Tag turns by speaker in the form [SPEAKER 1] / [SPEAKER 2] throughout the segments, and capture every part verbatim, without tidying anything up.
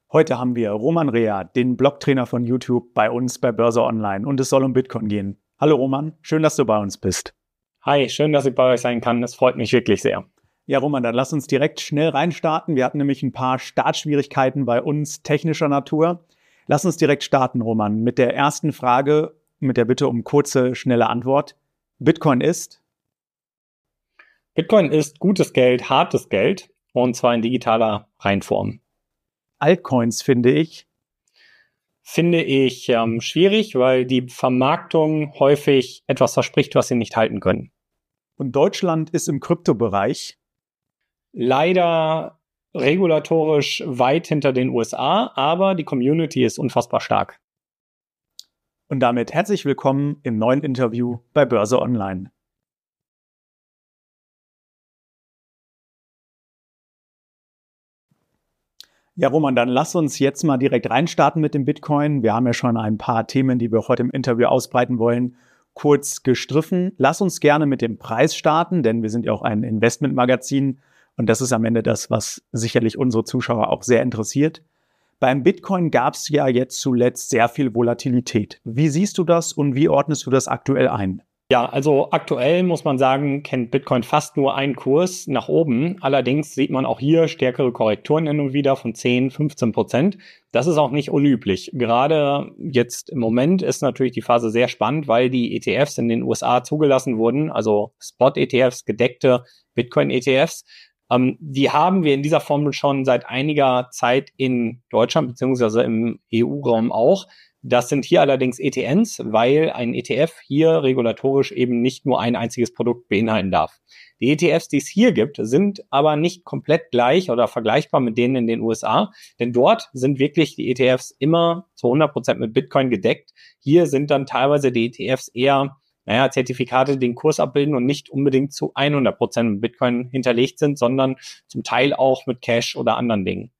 [SPEAKER 1] Heute haben wir Roman Rea, den Blogtrainer von YouTube, bei uns bei Börse Online und es soll um Bitcoin gehen. Hallo Roman, schön, dass du bei uns bist.
[SPEAKER 2] Hi, schön, dass ich bei euch sein kann. Das freut mich wirklich sehr.
[SPEAKER 1] Ja, Roman, dann lass uns direkt schnell reinstarten. Wir hatten nämlich ein paar Startschwierigkeiten bei uns technischer Natur. Lass uns direkt starten, Roman, mit der ersten Frage, mit der Bitte um kurze, schnelle Antwort. Bitcoin ist?
[SPEAKER 2] Bitcoin ist gutes Geld, hartes Geld und zwar in digitaler Reinform.
[SPEAKER 1] Altcoins finde ich?
[SPEAKER 2] Finde ich ähm, schwierig, weil die Vermarktung häufig etwas verspricht, was sie nicht halten können.
[SPEAKER 1] Und Deutschland ist im Kryptobereich?
[SPEAKER 2] Leider regulatorisch weit hinter den U S A, aber die Community ist unfassbar stark.
[SPEAKER 1] Und damit herzlich willkommen im neuen Interview bei Börse Online. Ja, Roman, dann lass uns jetzt mal direkt reinstarten mit dem Bitcoin. Wir haben ja schon ein paar Themen, die wir heute im Interview ausbreiten wollen, kurz gestriffen. Lass uns gerne mit dem Preis starten, denn wir sind ja auch ein Investmentmagazin und das ist am Ende das, was sicherlich unsere Zuschauer auch sehr interessiert. Beim Bitcoin gab es ja jetzt zuletzt sehr viel Volatilität. Wie siehst du das und wie ordnest du das aktuell ein?
[SPEAKER 2] Ja, also aktuell muss man sagen, kennt Bitcoin fast nur einen Kurs nach oben. Allerdings sieht man auch hier stärkere Korrekturen hin und wieder von zehn, fünfzehn Prozent. Das ist auch nicht unüblich. Gerade jetzt im Moment ist natürlich die Phase sehr spannend, weil die E T Fs in den U S A zugelassen wurden, also Spot-E T Fs, gedeckte Bitcoin-E T Fs. Ähm, die haben wir in dieser Form schon seit einiger Zeit in Deutschland beziehungsweise im E U-Raum auch. Das sind hier allerdings E T Ns, weil ein E T F hier regulatorisch eben nicht nur ein einziges Produkt beinhalten darf. Die E T Fs, die es hier gibt, sind aber nicht komplett gleich oder vergleichbar mit denen in den U S A, denn dort sind wirklich die E T Fs immer zu hundert Prozent mit Bitcoin gedeckt. Hier sind dann teilweise die E T Fs eher, naja, Zertifikate, die den Kurs abbilden und nicht unbedingt zu hundert Prozent mit Bitcoin hinterlegt sind, sondern zum Teil auch mit Cash oder anderen Dingen.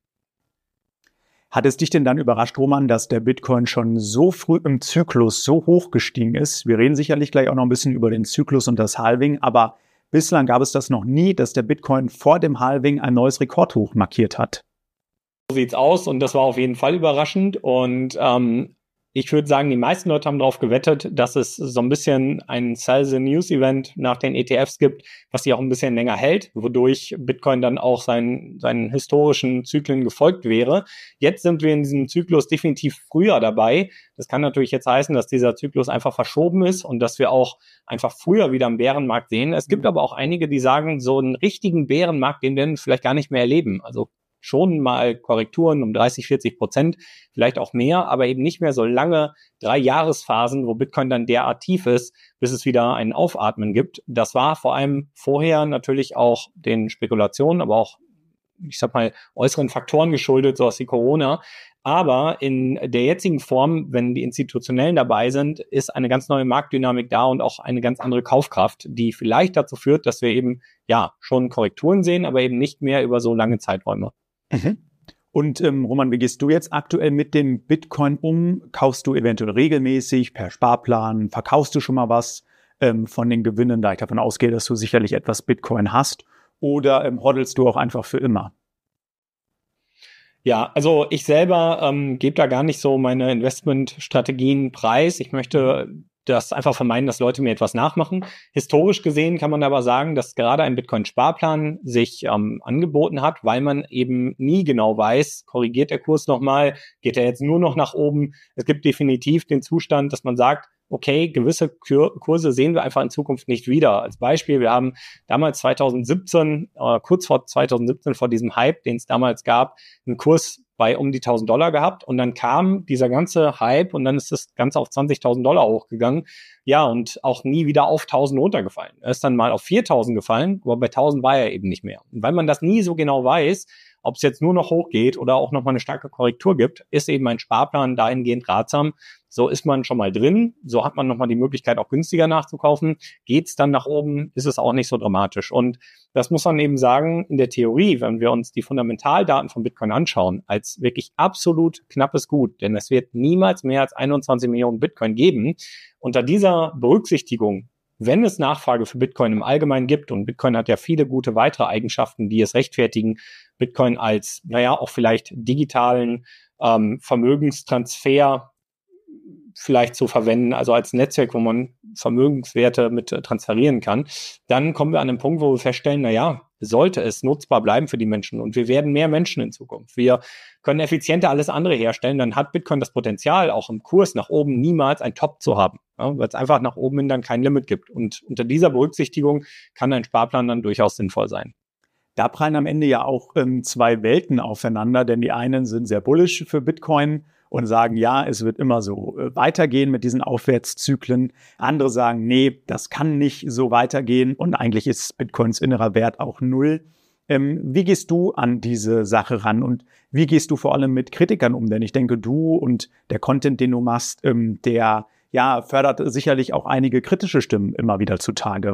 [SPEAKER 1] Hat es dich denn dann überrascht, Roman, dass der Bitcoin schon so früh im Zyklus so hoch gestiegen ist? Wir reden sicherlich gleich auch noch ein bisschen über den Zyklus und das Halving, aber bislang gab es das noch nie, dass der Bitcoin vor dem Halving ein neues Rekordhoch markiert hat.
[SPEAKER 2] So sieht's aus und das war auf jeden Fall überraschend und ähm, ich würde sagen, die meisten Leute haben darauf gewettet, dass es so ein bisschen ein Sell-the-News-Event nach den E T Fs gibt, was sich auch ein bisschen länger hält, wodurch Bitcoin dann auch seinen, seinen historischen Zyklen gefolgt wäre. Jetzt sind wir in diesem Zyklus definitiv früher dabei. Das kann natürlich jetzt heißen, dass dieser Zyklus einfach verschoben ist und dass wir auch einfach früher wieder einen Bärenmarkt sehen. Es gibt aber auch einige, die sagen, so einen richtigen Bärenmarkt, den werden wir vielleicht gar nicht mehr erleben. Also schon mal Korrekturen um dreißig, vierzig Prozent, vielleicht auch mehr, aber eben nicht mehr so lange drei Jahresphasen, wo Bitcoin dann derart tief ist, bis es wieder ein Aufatmen gibt. Das war vor allem vorher natürlich auch den Spekulationen, aber auch, ich sag mal, äußeren Faktoren geschuldet, sowas wie Corona. Aber in der jetzigen Form, wenn die Institutionellen dabei sind, ist eine ganz neue Marktdynamik da und auch eine ganz andere Kaufkraft, die vielleicht dazu führt, dass wir eben, ja, schon Korrekturen sehen, aber eben nicht mehr über so lange Zeiträume.
[SPEAKER 1] Mhm. Und ähm, Roman, wie gehst du jetzt aktuell mit dem Bitcoin um? Kaufst du eventuell regelmäßig per Sparplan? Verkaufst du schon mal was ähm, von den Gewinnen, da ich davon ausgehe, dass du sicherlich etwas Bitcoin hast? Oder ähm, hoddelst du auch einfach für immer?
[SPEAKER 2] Ja, also ich selber ähm, gebe da gar nicht so meine Investmentstrategien preis. Ich möchte das einfach vermeiden, dass Leute mir etwas nachmachen. Historisch gesehen kann man aber sagen, dass gerade ein Bitcoin-Sparplan sich ähm, angeboten hat, weil man eben nie genau weiß, korrigiert der Kurs nochmal, geht er jetzt nur noch nach oben. Es gibt definitiv den Zustand, dass man sagt, okay, gewisse Kurse sehen wir einfach in Zukunft nicht wieder. Als Beispiel, wir haben damals zwanzig siebzehn, äh, kurz vor zwanzig siebzehn, vor diesem Hype, den es damals gab, einen Kurs bei um die tausend Dollar gehabt und dann kam dieser ganze Hype und dann ist das Ganze auf zwanzigtausend Dollar hochgegangen. Ja, und auch nie wieder auf tausend runtergefallen. Er ist dann mal auf viertausend gefallen, aber bei tausend war er eben nicht mehr. Und weil man das nie so genau weiß, ob es jetzt nur noch hochgeht oder auch nochmal eine starke Korrektur gibt, ist eben ein Sparplan dahingehend ratsam. So ist man schon mal drin, so hat man nochmal die Möglichkeit, auch günstiger nachzukaufen. Geht's dann nach oben, ist es auch nicht so dramatisch. Und das muss man eben sagen, in der Theorie, wenn wir uns die Fundamentaldaten von Bitcoin anschauen, als wirklich absolut knappes Gut, denn es wird niemals mehr als einundzwanzig Millionen Bitcoin geben. Unter dieser Berücksichtigung wenn es Nachfrage für Bitcoin im Allgemeinen gibt, und Bitcoin hat ja viele gute weitere Eigenschaften, die es rechtfertigen, Bitcoin als, naja, auch vielleicht digitalen ähm, Vermögenstransfer vielleicht zu verwenden, also als Netzwerk, wo man Vermögenswerte mit äh, transferieren kann, dann kommen wir an den Punkt, wo wir feststellen, naja, sollte es nutzbar bleiben für die Menschen und wir werden mehr Menschen in Zukunft. Wir können effizienter alles andere herstellen, dann hat Bitcoin das Potenzial, auch im Kurs nach oben niemals ein Top zu haben, ja, weil es einfach nach oben hin dann kein Limit gibt. Und unter dieser Berücksichtigung kann ein Sparplan dann durchaus sinnvoll sein.
[SPEAKER 1] Da prallen am Ende ja auch ähm, zwei Welten aufeinander, denn die einen sind sehr bullish für Bitcoin und sagen, ja, es wird immer so äh, weitergehen mit diesen Aufwärtszyklen. Andere sagen, nee, das kann nicht so weitergehen und eigentlich ist Bitcoins innerer Wert auch null. Ähm, wie gehst du an diese Sache ran und wie gehst du vor allem mit Kritikern um? Denn ich denke, du und der Content, den du machst, ähm, der ja fördert sicherlich auch einige kritische Stimmen immer wieder zutage.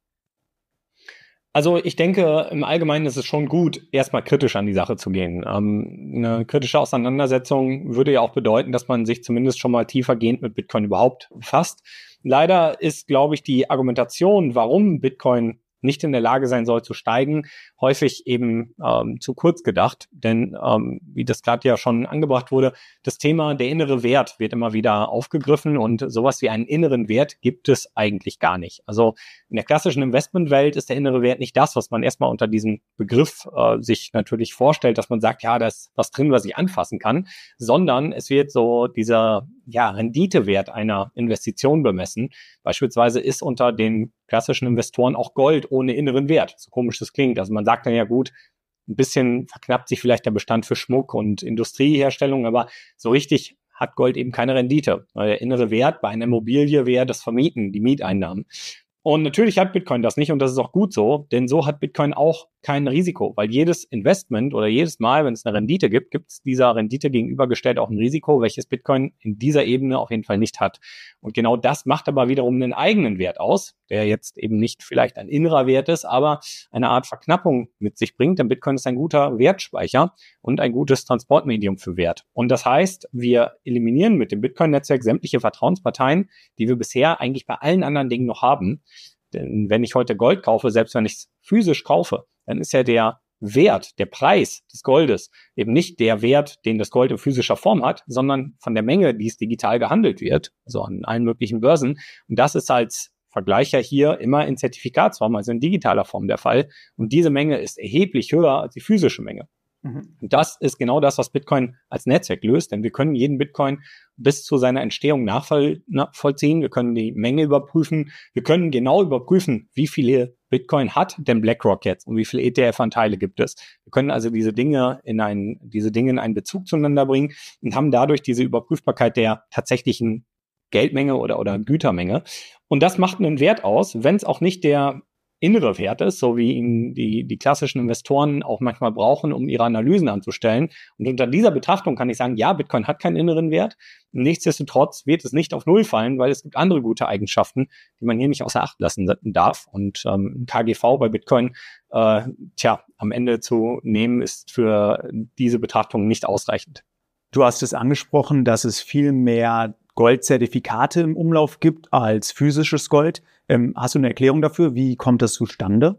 [SPEAKER 2] Also ich denke, im Allgemeinen ist es schon gut, erstmal kritisch an die Sache zu gehen. Ähm, eine kritische Auseinandersetzung würde ja auch bedeuten, dass man sich zumindest schon mal tiefergehend mit Bitcoin überhaupt befasst. Leider ist, glaube ich, die Argumentation, warum Bitcoin nicht in der Lage sein soll zu steigen, häufig eben ähm, zu kurz gedacht. Denn ähm, wie das gerade ja schon angebracht wurde, das Thema der innere Wert wird immer wieder aufgegriffen und sowas wie einen inneren Wert gibt es eigentlich gar nicht. Also in der klassischen Investmentwelt ist der innere Wert nicht das, was man erstmal unter diesem Begriff äh, sich natürlich vorstellt, dass man sagt, ja, da ist was drin, was ich anfassen kann, sondern es wird so dieser ja, Renditewert einer Investition bemessen. Beispielsweise ist unter den klassischen Investoren auch Gold ohne inneren Wert, so komisch das klingt. Also man sagt dann ja gut, ein bisschen verknappt sich vielleicht der Bestand für Schmuck und Industrieherstellung, aber so richtig hat Gold eben keine Rendite. Weil der innere Wert bei einer Immobilie wäre das Vermieten, die Mieteinnahmen. Und natürlich hat Bitcoin das nicht und das ist auch gut so, denn so hat Bitcoin auch kein Risiko, weil jedes Investment oder jedes Mal, wenn es eine Rendite gibt, gibt es dieser Rendite gegenübergestellt auch ein Risiko, welches Bitcoin in dieser Ebene auf jeden Fall nicht hat. Und genau das macht aber wiederum einen eigenen Wert aus, der jetzt eben nicht vielleicht ein innerer Wert ist, aber eine Art Verknappung mit sich bringt, denn Bitcoin ist ein guter Wertspeicher und ein gutes Transportmedium für Wert. Und das heißt, wir eliminieren mit dem Bitcoin-Netzwerk sämtliche Vertrauensparteien, die wir bisher eigentlich bei allen anderen Dingen noch haben. Denn wenn ich heute Gold kaufe, selbst wenn ich es physisch kaufe, dann ist ja der Wert, der Preis des Goldes eben nicht der Wert, den das Gold in physischer Form hat, sondern von der Menge, die es digital gehandelt wird, also an allen möglichen Börsen. Und das ist als Vergleicher hier immer in Zertifikatsform, also in digitaler Form der Fall. Und diese Menge ist erheblich höher als die physische Menge. Mhm. Und das ist genau das, was Bitcoin als Netzwerk löst, denn wir können jeden Bitcoin bis zu seiner Entstehung nachvollziehen. Wir können die Menge überprüfen. Wir können genau überprüfen, wie viele Bitcoin hat denn BlackRock jetzt und wie viele E T F-Anteile gibt es. Wir können also diese Dinge in einen, diese Dinge in einen Bezug zueinander bringen und haben dadurch diese Überprüfbarkeit der tatsächlichen Geldmenge oder, oder Gütermenge. Und das macht einen Wert aus, wenn es auch nicht der innere Wert ist, so wie ihn die, die klassischen Investoren auch manchmal brauchen, um ihre Analysen anzustellen. Und unter dieser Betrachtung kann ich sagen, ja, Bitcoin hat keinen inneren Wert. Nichtsdestotrotz wird es nicht auf Null fallen, weil es gibt andere gute Eigenschaften, die man hier nicht außer Acht lassen darf. Und ähm, K G V bei Bitcoin, äh, tja, am Ende zu nehmen, ist für diese Betrachtung nicht ausreichend.
[SPEAKER 1] Du hast es angesprochen, dass es viel mehr Goldzertifikate im Umlauf gibt als physisches Gold. Ähm, hast du eine Erklärung dafür? Wie kommt das zustande?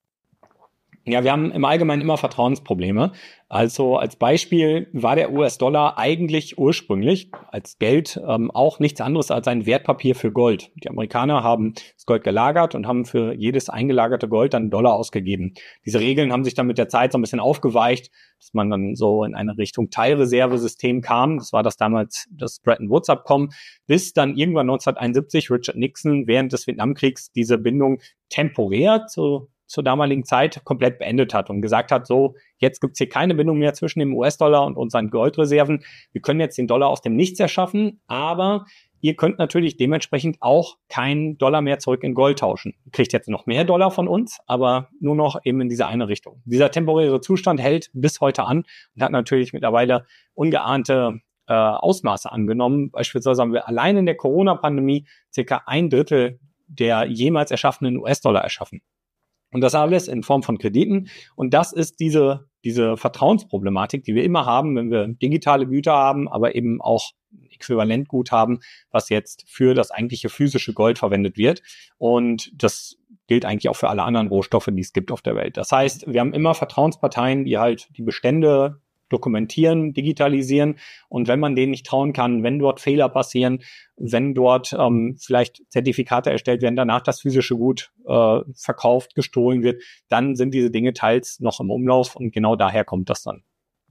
[SPEAKER 2] Ja, wir haben im Allgemeinen immer Vertrauensprobleme. Also als Beispiel war der U S-Dollar eigentlich ursprünglich als Geld ähm, auch nichts anderes als ein Wertpapier für Gold. Die Amerikaner haben das Gold gelagert und haben für jedes eingelagerte Gold dann Dollar ausgegeben. Diese Regeln haben sich dann mit der Zeit so ein bisschen aufgeweicht, dass man dann so in eine Richtung Teilreservesystem kam. Das war das damals das Bretton Woods-Abkommen, bis dann irgendwann neunzehnhunderteinundsiebzig Richard Nixon während des Vietnamkriegs diese Bindung temporär zu zur damaligen Zeit komplett beendet hat und gesagt hat, so, jetzt gibt's hier keine Bindung mehr zwischen dem U S-Dollar und unseren Goldreserven. Wir können jetzt den Dollar aus dem Nichts erschaffen, aber ihr könnt natürlich dementsprechend auch keinen Dollar mehr zurück in Gold tauschen. Ihr kriegt jetzt noch mehr Dollar von uns, aber nur noch eben in diese eine Richtung. Dieser temporäre Zustand hält bis heute an und hat natürlich mittlerweile ungeahnte äh, Ausmaße angenommen. Beispielsweise haben wir allein in der Corona-Pandemie circa ein Drittel der jemals erschaffenen U S-Dollar erschaffen. Und das alles in Form von Krediten. Und das ist diese, diese Vertrauensproblematik, die wir immer haben, wenn wir digitale Güter haben, aber eben auch Äquivalentguthaben, was jetzt für das eigentliche physische Gold verwendet wird. Und das gilt eigentlich auch für alle anderen Rohstoffe, die es gibt auf der Welt. Das heißt, wir haben immer Vertrauensparteien, die halt die Bestände dokumentieren, digitalisieren. Und wenn man denen nicht trauen kann, wenn dort Fehler passieren, wenn dort ähm, vielleicht Zertifikate erstellt werden, danach das physische Gut äh, verkauft, gestohlen wird, dann sind diese Dinge teils noch im Umlauf und genau daher kommt das dann.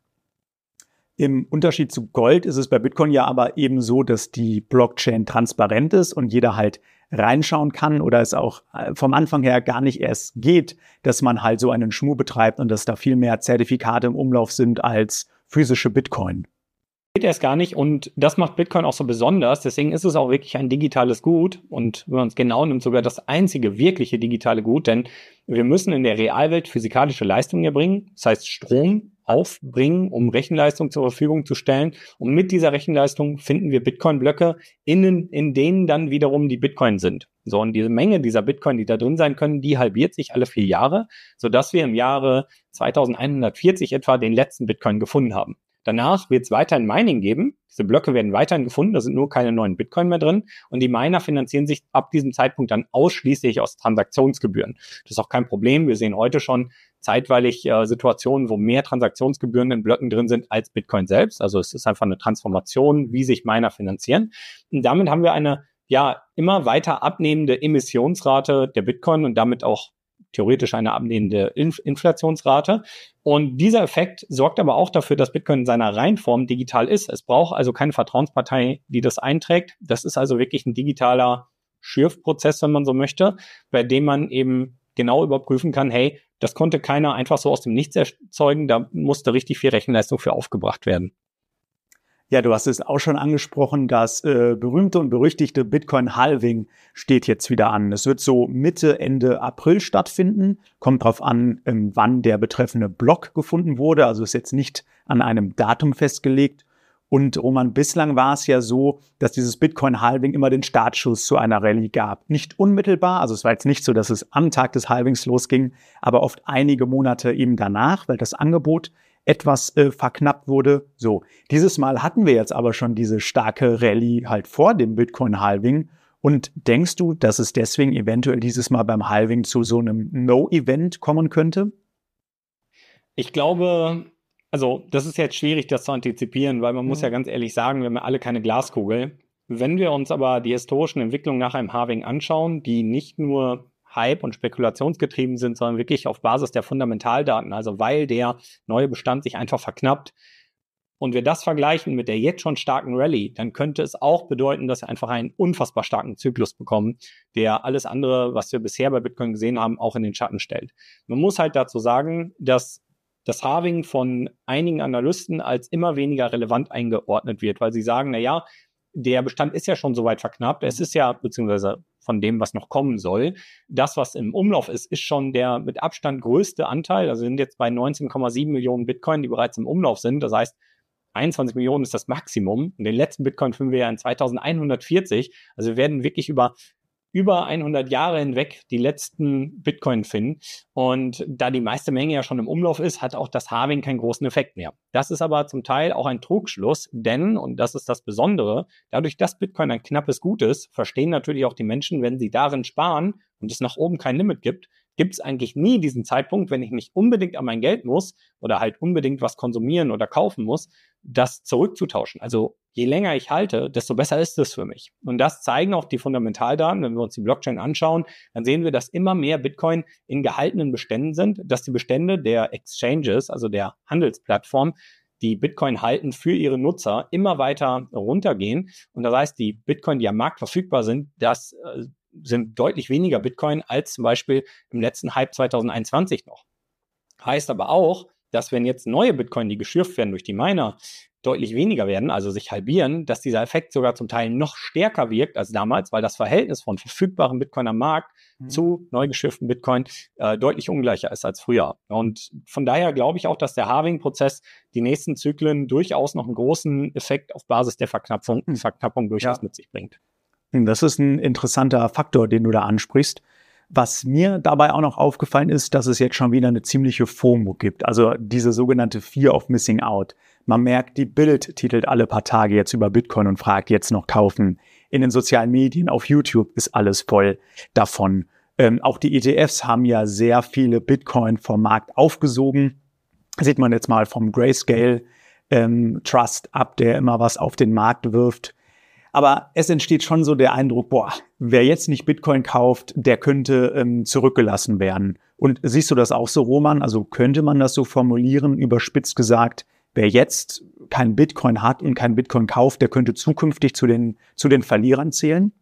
[SPEAKER 1] Im Unterschied zu Gold ist es bei Bitcoin ja aber eben so, dass die Blockchain transparent ist und jeder halt reinschauen kann oder es auch vom Anfang her gar nicht erst geht, dass man halt so einen Schmuh betreibt und dass da viel mehr Zertifikate im Umlauf sind als physische Bitcoin.
[SPEAKER 2] Geht erst gar nicht und das macht Bitcoin auch so besonders. Deswegen ist es auch wirklich ein digitales Gut und wenn man es genau nimmt, sogar das einzige wirkliche digitale Gut, denn wir müssen in der Realwelt physikalische Leistungen erbringen, das heißt Strom aufbringen, um Rechenleistung zur Verfügung zu stellen. Und mit dieser Rechenleistung finden wir Bitcoin-Blöcke, in, in denen dann wiederum die Bitcoin sind. So, und diese Menge dieser Bitcoin, die da drin sein können, die halbiert sich alle vier Jahre, sodass wir im Jahre zweitausendeinhundertvierzig etwa den letzten Bitcoin gefunden haben. Danach wird es weiterhin Mining geben. Diese Blöcke werden weiterhin gefunden, da sind nur keine neuen Bitcoin mehr drin. Und die Miner finanzieren sich ab diesem Zeitpunkt dann ausschließlich aus Transaktionsgebühren. Das ist auch kein Problem. Wir sehen heute schon zeitweilig äh, Situationen, wo mehr Transaktionsgebühren in Blöcken drin sind als Bitcoin selbst. Also es ist einfach eine Transformation, wie sich Miner finanzieren. Und damit haben wir eine ja immer weiter abnehmende Emissionsrate der Bitcoin und damit auch theoretisch eine abnehmende Inf- Inflationsrate. Und dieser Effekt sorgt aber auch dafür, dass Bitcoin in seiner Reinform digital ist. Es braucht also keine Vertrauenspartei, die das einträgt. Das ist also wirklich ein digitaler Schürfprozess, wenn man so möchte, bei dem man eben genau überprüfen kann, hey, das konnte keiner einfach so aus dem Nichts erzeugen, da musste richtig viel Rechenleistung für aufgebracht werden.
[SPEAKER 1] Ja, du hast es auch schon angesprochen, das äh, berühmte und berüchtigte Bitcoin-Halving steht jetzt wieder an. Es wird so Mitte, Ende April stattfinden. Kommt drauf an, ähm, wann der betreffende Block gefunden wurde. Also ist jetzt nicht an einem Datum festgelegt. Und Roman, bislang war es ja so, dass dieses Bitcoin-Halving immer den Startschuss zu einer Rallye gab. Nicht unmittelbar, also es war jetzt nicht so, dass es am Tag des Halvings losging, aber oft einige Monate eben danach, weil das Angebot etwas äh, verknappt wurde. So, dieses Mal hatten wir jetzt aber schon diese starke Rallye halt vor dem Bitcoin-Halving. Und denkst du, dass es deswegen eventuell dieses Mal beim Halving zu so einem No-Event kommen könnte?
[SPEAKER 2] Ich glaube, also das ist jetzt schwierig, das zu antizipieren, weil man mhm. muss ja ganz ehrlich sagen, wir haben ja alle keine Glaskugel. Wenn wir uns aber die historischen Entwicklungen nach einem Halving anschauen, die nicht nur Hype- und spekulationsgetrieben sind, sondern wirklich auf Basis der Fundamentaldaten, also weil der neue Bestand sich einfach verknappt und wir das vergleichen mit der jetzt schon starken Rallye, dann könnte es auch bedeuten, dass wir einfach einen unfassbar starken Zyklus bekommen, der alles andere, was wir bisher bei Bitcoin gesehen haben, auch in den Schatten stellt. Man muss halt dazu sagen, dass das Halving von einigen Analysten als immer weniger relevant eingeordnet wird, weil sie sagen, na ja, der Bestand ist ja schon so weit verknappt, es ist ja, beziehungsweise von dem, was noch kommen soll. Das, was im Umlauf ist, ist schon der mit Abstand größte Anteil. Also sind jetzt bei neunzehn Komma sieben Millionen Bitcoin, die bereits im Umlauf sind. Das heißt, einundzwanzig Millionen ist das Maximum. Und den letzten Bitcoin finden wir ja in zweitausendeinhundertvierzig. Also wir werden wirklich über über hundert Jahre hinweg die letzten Bitcoin finden. Und da die meiste Menge ja schon im Umlauf ist, hat auch das Halving keinen großen Effekt mehr. Das ist aber zum Teil auch ein Trugschluss, denn, und das ist das Besondere, dadurch, dass Bitcoin ein knappes Gut ist, verstehen natürlich auch die Menschen, wenn sie darin sparen und es nach oben kein Limit gibt, gibt es eigentlich nie diesen Zeitpunkt, wenn ich nicht unbedingt an mein Geld muss oder halt unbedingt was konsumieren oder kaufen muss, das zurückzutauschen. Also je länger ich halte, desto besser ist es für mich. Und das zeigen auch die Fundamentaldaten. Wenn wir uns die Blockchain anschauen, dann sehen wir, dass immer mehr Bitcoin in gehaltenen Beständen sind, dass die Bestände der Exchanges, also der Handelsplattform, die Bitcoin halten für ihre Nutzer, immer weiter runtergehen. Und das heißt, die Bitcoin, die am Markt verfügbar sind, das äh, sind deutlich weniger Bitcoin als zum Beispiel im letzten Hype zweitausendeinundzwanzig noch. Heißt aber auch, dass wenn jetzt neue Bitcoin, die geschürft werden durch die Miner, deutlich weniger werden, also sich halbieren, dass dieser Effekt sogar zum Teil noch stärker wirkt als damals, weil das Verhältnis von verfügbaren Bitcoin am Markt mhm. zu neu geschürften Bitcoin äh, deutlich ungleicher ist als früher. Und von daher glaube ich auch, dass der Halving-Prozess die nächsten Zyklen durchaus noch einen großen Effekt auf Basis der Verknappung, mhm. Verknappung durchaus ja. mit sich bringt.
[SPEAKER 1] Das ist ein interessanter Faktor, den du da ansprichst. Was mir dabei auch noch aufgefallen ist, dass es jetzt schon wieder eine ziemliche FOMO gibt, also diese sogenannte Fear of Missing Out. Man merkt, die Bild titelt alle paar Tage jetzt über Bitcoin und fragt, jetzt noch kaufen. In den sozialen Medien, auf YouTube ist alles voll davon. Ähm, auch die E T Fs haben ja sehr viele Bitcoin vom Markt aufgesogen. Sieht man jetzt mal vom Grayscale ähm, Trust ab, der immer was auf den Markt wirft. Aber es entsteht schon so der Eindruck, boah, wer jetzt nicht Bitcoin kauft, der könnte ähm, zurückgelassen werden. Und siehst du das auch so, Roman? Also könnte man das so formulieren, überspitzt gesagt, wer jetzt kein Bitcoin hat und kein Bitcoin kauft, der könnte zukünftig zu den, zu den Verlierern zählen?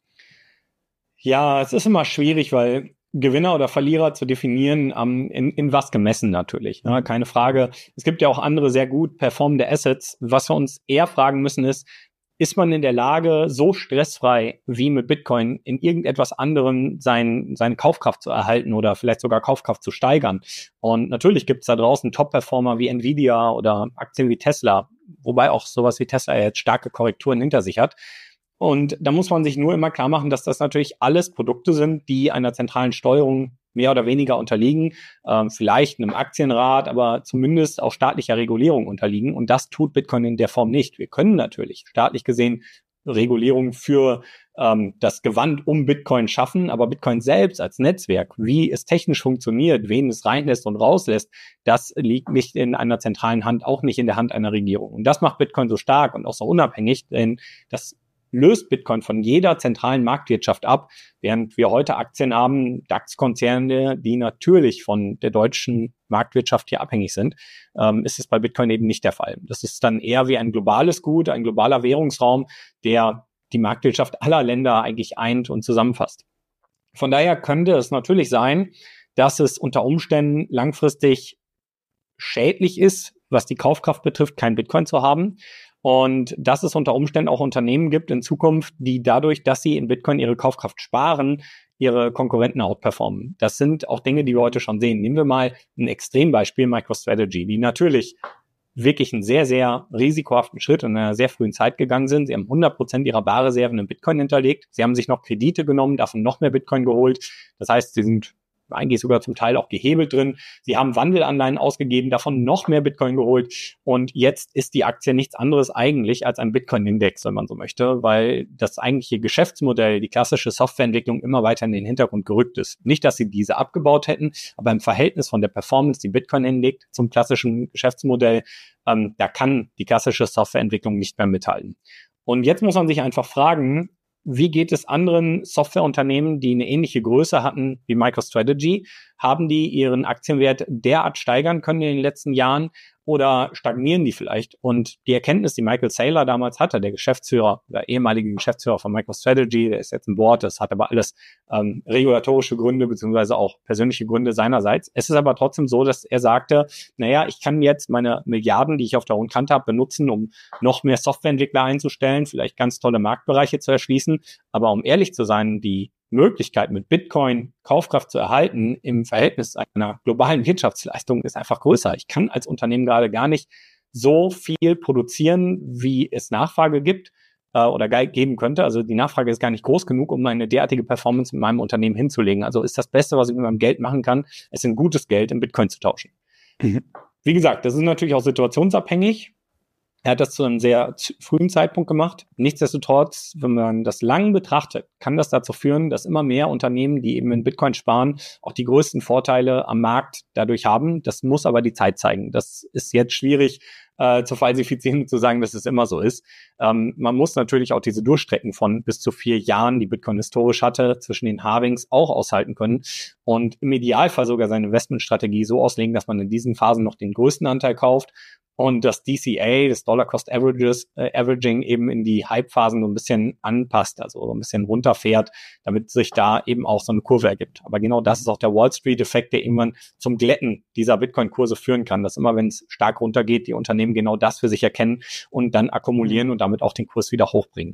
[SPEAKER 2] Ja, es ist immer schwierig, weil Gewinner oder Verlierer zu definieren, ähm, in, in was gemessen natürlich, ne? Keine Frage. Es gibt ja auch andere sehr gut performende Assets. Was wir uns eher fragen müssen ist, ist man in der Lage, so stressfrei wie mit Bitcoin in irgendetwas anderem sein, seine Kaufkraft zu erhalten oder vielleicht sogar Kaufkraft zu steigern? Und natürlich gibt es da draußen Top-Performer wie Nvidia oder Aktien wie Tesla, wobei auch sowas wie Tesla jetzt starke Korrekturen hinter sich hat. Und da muss man sich nur immer klar machen, dass das natürlich alles Produkte sind, die einer zentralen Steuerung mehr oder weniger unterliegen, ähm, vielleicht einem Aktienrat, aber zumindest auch staatlicher Regulierung unterliegen. Und das tut Bitcoin in der Form nicht. Wir können natürlich staatlich gesehen Regulierung für ähm, das Gewand um Bitcoin schaffen, aber Bitcoin selbst als Netzwerk, wie es technisch funktioniert, wen es reinlässt und rauslässt, das liegt nicht in einer zentralen Hand, auch nicht in der Hand einer Regierung. Und das macht Bitcoin so stark und auch so unabhängig, denn das löst Bitcoin von jeder zentralen Marktwirtschaft ab, während wir heute Aktien haben, DAX-Konzerne, die natürlich von der deutschen Marktwirtschaft hier abhängig sind, ähm, ist es bei Bitcoin eben nicht der Fall. Das ist dann eher wie ein globales Gut, ein globaler Währungsraum, der die Marktwirtschaft aller Länder eigentlich eint und zusammenfasst. Von daher könnte es natürlich sein, dass es unter Umständen langfristig schädlich ist, was die Kaufkraft betrifft, kein Bitcoin zu haben. Und dass es unter Umständen auch Unternehmen gibt in Zukunft, die dadurch, dass sie in Bitcoin ihre Kaufkraft sparen, ihre Konkurrenten outperformen. Das sind auch Dinge, die wir heute schon sehen. Nehmen wir mal ein Extrembeispiel, MicroStrategy, die natürlich wirklich einen sehr, sehr risikohaften Schritt in einer sehr frühen Zeit gegangen sind. Sie haben hundert Prozent ihrer Barreserven in Bitcoin hinterlegt. Sie haben sich noch Kredite genommen, davon noch mehr Bitcoin geholt. Das heißt, sie sind eigentlich sogar zum Teil auch gehebelt drin. Sie haben Wandelanleihen ausgegeben, davon noch mehr Bitcoin geholt. Und jetzt ist die Aktie nichts anderes eigentlich als ein Bitcoin-Index, wenn man so möchte, weil das eigentliche Geschäftsmodell, die klassische Softwareentwicklung immer weiter in den Hintergrund gerückt ist. Nicht, dass sie diese abgebaut hätten, aber im Verhältnis von der Performance, die Bitcoin hinlegt, zum klassischen Geschäftsmodell, ähm, da kann die klassische Softwareentwicklung nicht mehr mithalten. Und jetzt muss man sich einfach fragen, wie geht es anderen Softwareunternehmen, die eine ähnliche Größe hatten wie MicroStrategy? Haben die ihren Aktienwert derart steigern können in den letzten Jahren oder stagnieren die vielleicht? Und die Erkenntnis, die Michael Saylor damals hatte, der Geschäftsführer, der ehemalige Geschäftsführer von MicroStrategy, der ist jetzt im Board, das hat aber alles ähm, regulatorische Gründe beziehungsweise auch persönliche Gründe seinerseits. Es ist aber trotzdem so, dass er sagte, naja, ich kann jetzt meine Milliarden, die ich auf der hohen Kante habe, benutzen, um noch mehr Softwareentwickler einzustellen, vielleicht ganz tolle Marktbereiche zu erschließen. Aber um ehrlich zu sein, die Möglichkeit, mit Bitcoin Kaufkraft zu erhalten im Verhältnis zu einer globalen Wirtschaftsleistung ist einfach größer. Ich kann als Unternehmen gerade gar nicht so viel produzieren, wie es Nachfrage gibt äh, oder geben könnte. Also die Nachfrage ist gar nicht groß genug, um eine derartige Performance mit meinem Unternehmen hinzulegen. Also ist das Beste, was ich mit meinem Geld machen kann, es in gutes Geld in Bitcoin zu tauschen. Mhm. Wie gesagt, das ist natürlich auch situationsabhängig. Er hat das zu einem sehr frühen Zeitpunkt gemacht. Nichtsdestotrotz, wenn man das lang betrachtet, kann das dazu führen, dass immer mehr Unternehmen, die eben in Bitcoin sparen, auch die größten Vorteile am Markt dadurch haben. Das muss aber die Zeit zeigen. Das ist jetzt schwierig äh, zu falsifizieren, zu sagen, dass es immer so ist. Ähm, man muss natürlich auch diese Durchstrecken von bis zu vier Jahren, die Bitcoin historisch hatte, zwischen den Halvings auch aushalten können und im Idealfall sogar seine Investmentstrategie so auslegen, dass man in diesen Phasen noch den größten Anteil kauft. Und das D C A, das Dollar Cost Averages, äh, Averaging eben in die Hype-Phasen so ein bisschen anpasst, also so ein bisschen runterfährt, damit sich da eben auch so eine Kurve ergibt. Aber genau das ist auch der Wall Street-Effekt, der irgendwann zum Glätten dieser Bitcoin-Kurse führen kann, dass immer, wenn es stark runtergeht, die Unternehmen genau das für sich erkennen und dann akkumulieren und damit auch den Kurs wieder hochbringen.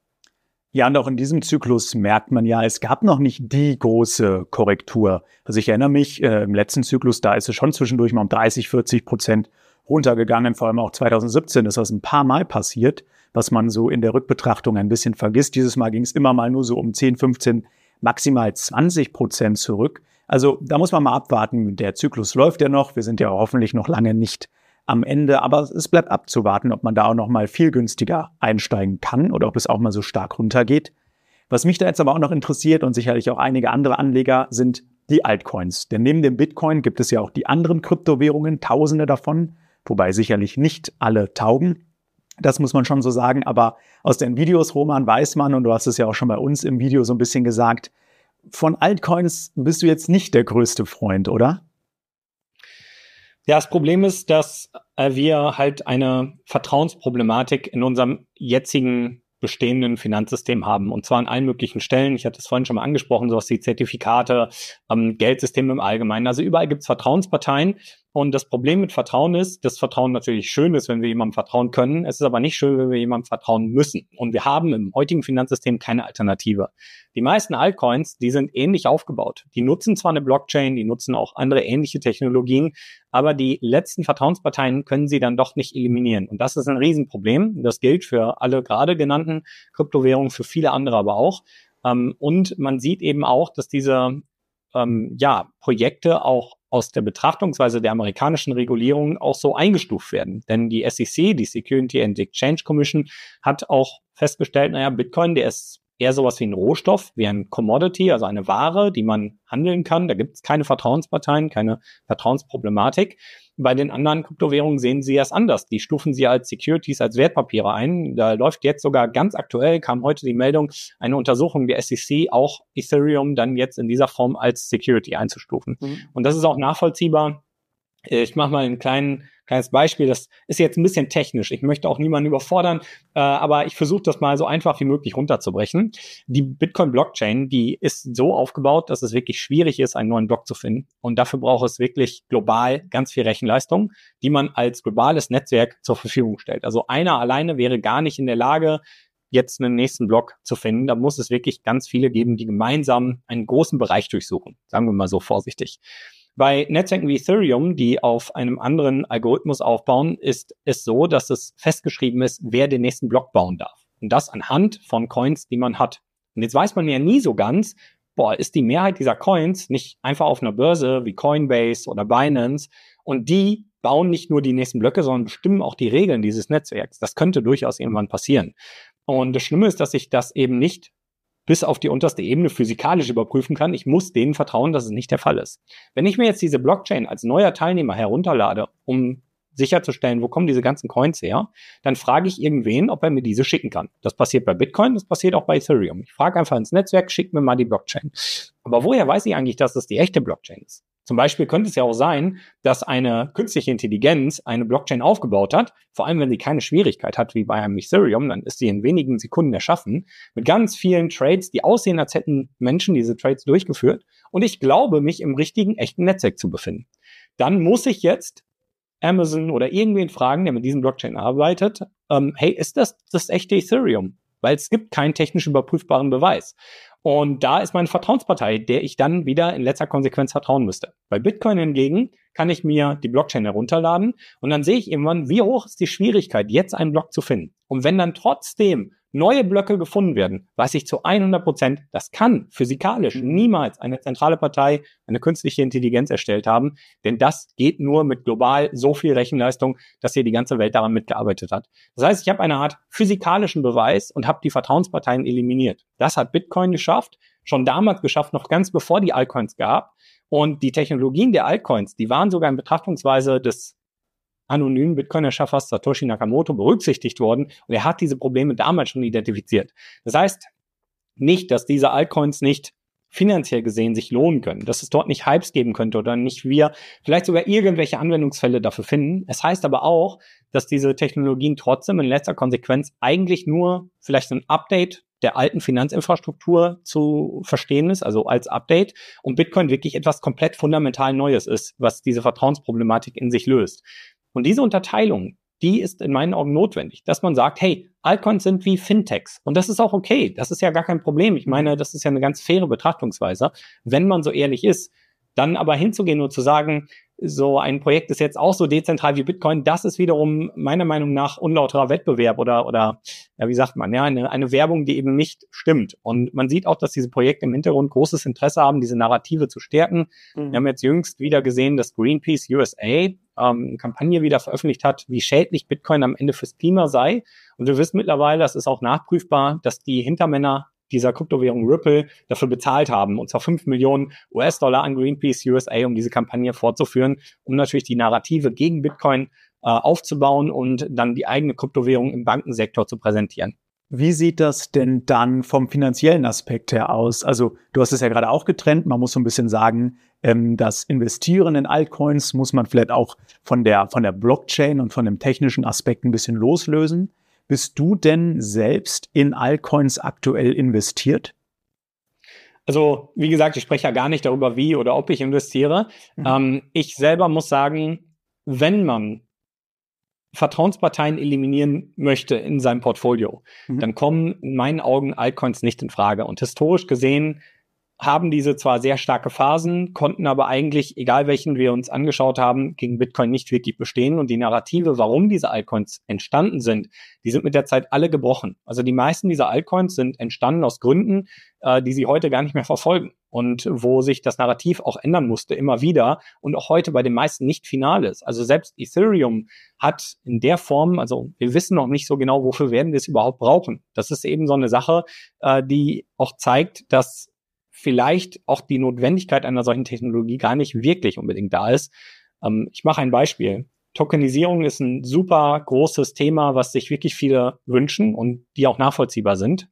[SPEAKER 1] Ja, und auch in diesem Zyklus merkt man ja, es gab noch nicht die große Korrektur. Also ich erinnere mich, äh, im letzten Zyklus, da ist es schon zwischendurch mal um dreißig, vierzig Prozent runtergegangen. Vor allem auch zwanzig siebzehn ist das ein paar Mal passiert, was man so in der Rückbetrachtung ein bisschen vergisst. Dieses Mal ging es immer mal nur so um zehn, fünfzehn, maximal zwanzig Prozent zurück. Also da muss man mal abwarten. Der Zyklus läuft ja noch. Wir sind ja hoffentlich noch lange nicht am Ende. Aber es bleibt abzuwarten, ob man da auch noch mal viel günstiger einsteigen kann oder ob es auch mal so stark runtergeht. Was mich da jetzt aber auch noch interessiert und sicherlich auch einige andere Anleger sind die Altcoins. Denn neben dem Bitcoin gibt es ja auch die anderen Kryptowährungen, tausende davon, wobei sicherlich nicht alle taugen. Das muss man schon so sagen. Aber aus den Videos, Roman, weiß man, und du hast es ja auch schon bei uns im Video so ein bisschen gesagt, von Altcoins bist du jetzt nicht der größte Freund, oder?
[SPEAKER 2] Ja, das Problem ist, dass äh, wir halt eine Vertrauensproblematik in unserem jetzigen bestehenden Finanzsystem haben. Und zwar an allen möglichen Stellen. Ich hatte es vorhin schon mal angesprochen, sowas wie Zertifikate, ähm, Geldsysteme im Allgemeinen. Also überall gibt es Vertrauensparteien. Und das Problem mit Vertrauen ist, dass Vertrauen natürlich schön ist, wenn wir jemandem vertrauen können. Es ist aber nicht schön, wenn wir jemandem vertrauen müssen. Und wir haben im heutigen Finanzsystem keine Alternative. Die meisten Altcoins, die sind ähnlich aufgebaut. Die nutzen zwar eine Blockchain, die nutzen auch andere ähnliche Technologien, aber die letzten Vertrauensparteien können sie dann doch nicht eliminieren. Und das ist ein Riesenproblem. Das gilt für alle gerade genannten Kryptowährungen, für viele andere aber auch. Und man sieht eben auch, dass diese ähm, ja, Projekte auch aus der Betrachtungsweise der amerikanischen Regulierung auch so eingestuft werden. Denn die S E C, die Security and Exchange Commission, hat auch festgestellt, naja, Bitcoin, der ist eher sowas wie ein Rohstoff, wie ein Commodity, also eine Ware, die man handeln kann. Da gibt es keine Vertrauensparteien, keine Vertrauensproblematik. Bei den anderen Kryptowährungen sehen sie das anders. Die stufen sie als Securities, als Wertpapiere ein. Da läuft jetzt sogar ganz aktuell, kam heute die Meldung, eine Untersuchung der S E C, auch Ethereum dann jetzt in dieser Form als Security einzustufen. Mhm. Und das ist auch nachvollziehbar. Ich mache mal einen kleinen kleines Beispiel. Das ist jetzt ein bisschen technisch. Ich möchte auch niemanden überfordern, äh, aber ich versuche das mal so einfach wie möglich runterzubrechen. Die Bitcoin-Blockchain, die ist so aufgebaut, dass es wirklich schwierig ist, einen neuen Block zu finden. Und dafür braucht es wirklich global ganz viel Rechenleistung, die man als globales Netzwerk zur Verfügung stellt. Also einer alleine wäre gar nicht in der Lage, jetzt einen nächsten Block zu finden. Da muss es wirklich ganz viele geben, die gemeinsam einen großen Bereich durchsuchen. Sagen wir mal so vorsichtig. Bei Netzwerken wie Ethereum, die auf einem anderen Algorithmus aufbauen, ist es so, dass es festgeschrieben ist, wer den nächsten Block bauen darf. Und das anhand von Coins, die man hat. Und jetzt weiß man ja nie so ganz, boah, ist die Mehrheit dieser Coins nicht einfach auf einer Börse wie Coinbase oder Binance und die bauen nicht nur die nächsten Blöcke, sondern bestimmen auch die Regeln dieses Netzwerks. Das könnte durchaus irgendwann passieren. Und das Schlimme ist, dass ich das eben nicht bis auf die unterste Ebene physikalisch überprüfen kann. Ich muss denen vertrauen, dass es nicht der Fall ist. Wenn ich mir jetzt diese Blockchain als neuer Teilnehmer herunterlade, um sicherzustellen, wo kommen diese ganzen Coins her, dann frage ich irgendwen, ob er mir diese schicken kann. Das passiert bei Bitcoin, das passiert auch bei Ethereum. Ich frage einfach ins Netzwerk, schick mir mal die Blockchain. Aber woher weiß ich eigentlich, dass das die echte Blockchain ist? Zum Beispiel könnte es ja auch sein, dass eine künstliche Intelligenz eine Blockchain aufgebaut hat, vor allem wenn sie keine Schwierigkeit hat wie bei einem Ethereum, dann ist sie in wenigen Sekunden erschaffen, mit ganz vielen Trades, die aussehen, als hätten Menschen diese Trades durchgeführt und ich glaube, mich im richtigen, echten Netzwerk zu befinden. Dann muss ich jetzt Amazon oder irgendwen fragen, der mit diesem Blockchain arbeitet, ähm, hey, ist das das echte Ethereum? Weil es gibt keinen technisch überprüfbaren Beweis. Und da ist meine Vertrauenspartei, der ich dann wieder in letzter Konsequenz vertrauen müsste. Bei Bitcoin hingegen kann ich mir die Blockchain herunterladen und dann sehe ich irgendwann, wie hoch ist die Schwierigkeit, jetzt einen Block zu finden. Und wenn dann trotzdem neue Blöcke gefunden werden, weiß ich zu hundert Prozent, das kann physikalisch niemals eine zentrale Partei, eine künstliche Intelligenz erstellt haben, denn das geht nur mit global so viel Rechenleistung, dass hier die ganze Welt daran mitgearbeitet hat. Das heißt, ich habe eine Art physikalischen Beweis und habe die Vertrauensparteien eliminiert. Das hat Bitcoin geschafft, schon damals geschafft, noch ganz bevor die Altcoins gab. Und die Technologien der Altcoins, die waren sogar in Betrachtungsweise des anonymen Bitcoin-Erschaffers Satoshi Nakamoto berücksichtigt worden und er hat diese Probleme damals schon identifiziert. Das heißt nicht, dass diese Altcoins nicht finanziell gesehen sich lohnen können, dass es dort nicht Hypes geben könnte oder nicht wir vielleicht sogar irgendwelche Anwendungsfälle dafür finden. Es heißt aber auch, dass diese Technologien trotzdem in letzter Konsequenz eigentlich nur vielleicht ein Update der alten Finanzinfrastruktur zu verstehen ist, also als Update, und Bitcoin wirklich etwas komplett fundamental Neues ist, was diese Vertrauensproblematik in sich löst. Und diese Unterteilung, die ist in meinen Augen notwendig, dass man sagt, hey, Altcoins sind wie Fintechs. Und das ist auch okay. Das ist ja gar kein Problem. Ich meine, das ist ja eine ganz faire Betrachtungsweise, wenn man so ehrlich ist. Dann aber hinzugehen und zu sagen, so ein Projekt ist jetzt auch so dezentral wie Bitcoin, das ist wiederum meiner Meinung nach unlauterer Wettbewerb oder, oder ja, wie sagt man, ja, eine, eine Werbung, die eben nicht stimmt. Und man sieht auch, dass diese Projekte im Hintergrund großes Interesse haben, diese Narrative zu stärken. Mhm. Wir haben jetzt jüngst wieder gesehen, dass Greenpeace U S A ähm, eine Kampagne wieder veröffentlicht hat, wie schädlich Bitcoin am Ende fürs Klima sei. Und wir wissen mittlerweile, das ist auch nachprüfbar, dass die Hintermänner dieser Kryptowährung Ripple dafür bezahlt haben, und zwar fünf Millionen U S-Dollar an Greenpeace U S A, um diese Kampagne fortzuführen, um natürlich die Narrative gegen Bitcoin äh, aufzubauen und dann die eigene Kryptowährung im Bankensektor zu präsentieren.
[SPEAKER 1] Wie sieht das denn dann vom finanziellen Aspekt her aus? Also du hast es ja gerade auch getrennt, man muss so ein bisschen sagen, ähm, das Investieren in Altcoins muss man vielleicht auch von der, von der Blockchain und von dem technischen Aspekt ein bisschen loslösen. Bist du denn selbst in Altcoins aktuell investiert?
[SPEAKER 2] Also, wie gesagt, ich spreche ja gar nicht darüber, wie oder ob ich investiere. Mhm. Ähm, ich selber muss sagen, wenn man Vertrauensparteien eliminieren möchte in seinem Portfolio, mhm. dann kommen in meinen Augen Altcoins nicht in Frage. Und historisch gesehen haben diese zwar sehr starke Phasen, konnten aber eigentlich, egal welchen wir uns angeschaut haben, gegen Bitcoin nicht wirklich bestehen. Und die Narrative, warum diese Altcoins entstanden sind, die sind mit der Zeit alle gebrochen. Also die meisten dieser Altcoins sind entstanden aus Gründen, äh, die sie heute gar nicht mehr verfolgen. Und wo sich das Narrativ auch ändern musste, immer wieder. Und auch heute bei den meisten nicht final ist. Also selbst Ethereum hat in der Form, also wir wissen noch nicht so genau, wofür werden wir es überhaupt brauchen. Das ist eben so eine Sache, äh, die auch zeigt, dass vielleicht auch die Notwendigkeit einer solchen Technologie gar nicht wirklich unbedingt da ist. Ähm, ich mache ein Beispiel. Tokenisierung ist ein super großes Thema, was sich wirklich viele wünschen und die auch nachvollziehbar sind.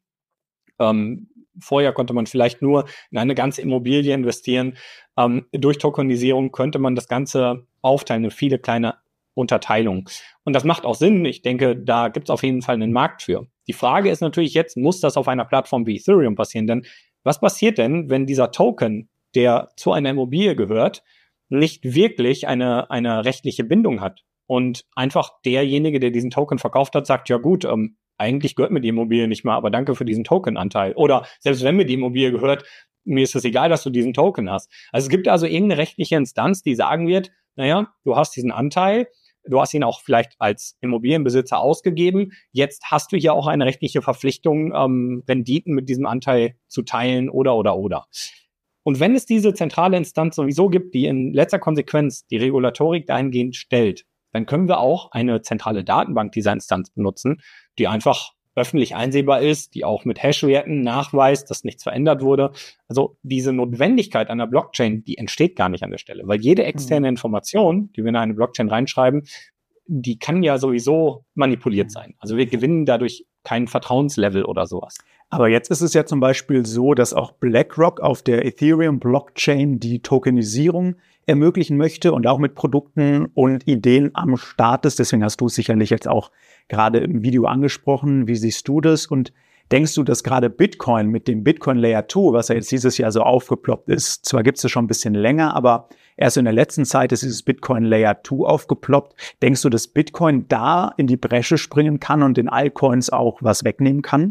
[SPEAKER 2] Ähm, vorher konnte man vielleicht nur in eine ganze Immobilie investieren. Ähm, durch Tokenisierung könnte man das Ganze aufteilen in viele kleine Unterteilungen. Und das macht auch Sinn. Ich denke, da gibt es auf jeden Fall einen Markt für. Die Frage ist natürlich jetzt, muss das auf einer Plattform wie Ethereum passieren? Denn was passiert denn, wenn dieser Token, der zu einer Immobilie gehört, nicht wirklich eine, eine rechtliche Bindung hat? Und einfach derjenige, der diesen Token verkauft hat, sagt, ja gut, ähm, eigentlich gehört mir die Immobilie nicht mal, aber danke für diesen Tokenanteil. Oder selbst wenn mir die Immobilie gehört, mir ist es egal, dass du diesen Token hast. Also es gibt also irgendeine rechtliche Instanz, die sagen wird, naja, du hast diesen Anteil, du hast ihn auch vielleicht als Immobilienbesitzer ausgegeben. Jetzt hast du hier auch eine rechtliche Verpflichtung, ähm, Renditen mit diesem Anteil zu teilen oder, oder, oder. Und wenn es diese zentrale Instanz sowieso gibt, die in letzter Konsequenz die Regulatorik dahingehend stellt, dann können wir auch eine zentrale Datenbank dieser Instanz benutzen, die einfach öffentlich einsehbar ist, die auch mit Hashwerten nachweist, dass nichts verändert wurde. Also diese Notwendigkeit einer Blockchain, die entsteht gar nicht an der Stelle, weil jede externe Information, die wir in eine Blockchain reinschreiben, die kann ja sowieso manipuliert sein. Also wir gewinnen dadurch kein Vertrauenslevel oder sowas.
[SPEAKER 1] Aber jetzt ist es ja zum Beispiel so, dass auch BlackRock auf der Ethereum-Blockchain die Tokenisierung ermöglichen möchte und auch mit Produkten und Ideen am Start ist. Deswegen hast du es sicherlich jetzt auch gerade im Video angesprochen. Wie siehst du das? Und denkst du, dass gerade Bitcoin mit dem Bitcoin Layer zwei, was ja jetzt dieses Jahr so aufgeploppt ist, zwar gibt es es schon ein bisschen länger, aber erst in der letzten Zeit ist dieses Bitcoin Layer zwei aufgeploppt. Denkst du, dass Bitcoin da in die Bresche springen kann und den Altcoins auch was wegnehmen kann?